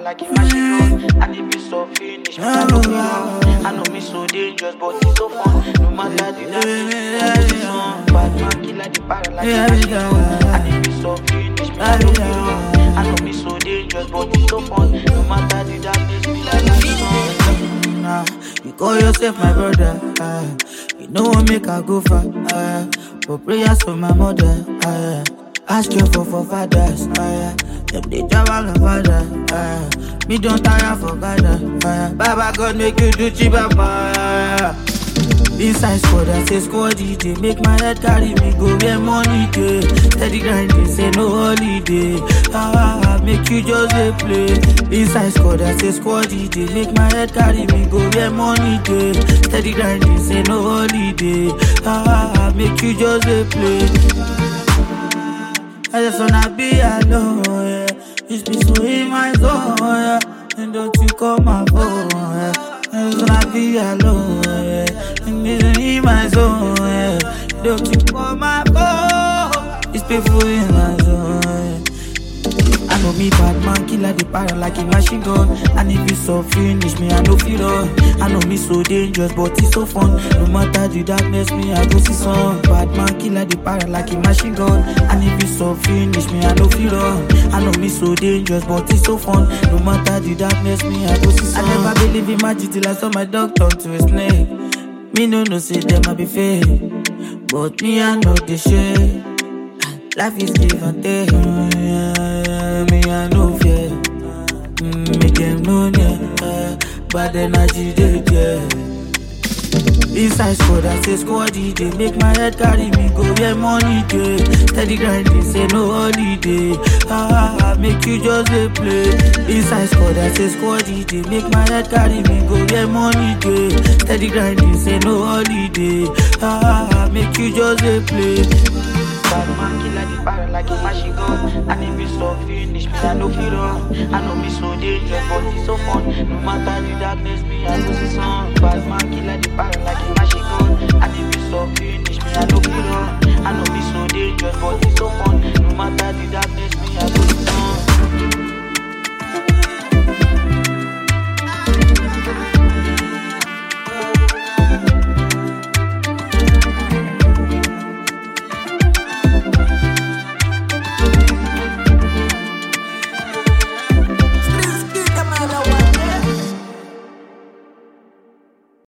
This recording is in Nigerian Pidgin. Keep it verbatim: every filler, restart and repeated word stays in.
like a machine gun. And if it's so finish, I know me wrong. I know me so dangerous, but it's so fun. No matter the darkness, bad man kill like the para like a machine gun. And if it's so finish, I know me wrong. I know me so dangerous, but it's so fun. No matter the darkness, me like a sun. Nah, you call yourself my brother. Uh, you know what make I go far. Uh, for prayers for my mother. Uh, ask you for for fathers. Uh, them they travel my father. Uh, me don't tire for God. Uh, Baba God make you do chiba. Uh, Inside squad, I say squad they make my head carry me go where money day. Steady grinding, say no holiday. Ah, make you just dey play. Inside squad, I say squad they make my head carry me go where money day. Steady grinding, say no holiday. Ah, make you just dey play. I just wanna be alone, yeah. It's me so in my zone, yeah. And don't you call my phone, yeah. I just wanna be alone, yeah. And it's in my zone, yeah. Don't you call my phone. It's painful in my zone, yeah. I know me bad man, killer the para like a machine gun. And if it's so finish me, I know feel run. I know me so dangerous, but it's so fun. No matter the darkness, me I go see sun. Bad man, killer the para like a machine gun. And if it's so finish me, I know feel run. I know me so dangerous, but it's so fun. No matter the darkness, me I go see sun. I never believe in magic till I saw my dog turn to a snake. Me no no say them I be fake, but me I know the shit. Life is give and take. Mm, me I no fear. Mm, make them know yeah. Bad energy they yeah. Inside squad, I say squad they make my head carry me go where money day. Steady grinding, say no holiday. Ah, make you just dey play. Inside squad, I say squad they make my head carry me go where money day. Steady grinding, say no holiday. Ah, make you just dey play. Bad man kill like the para like a machine gun. And if it's so finish me, I know feel wrong. I know me so dangerous, but it's so fun. No matter the darkness, me I go see sun. Bad man kill like the para like a machine gun. And if it's so finish me, I know feel wrong.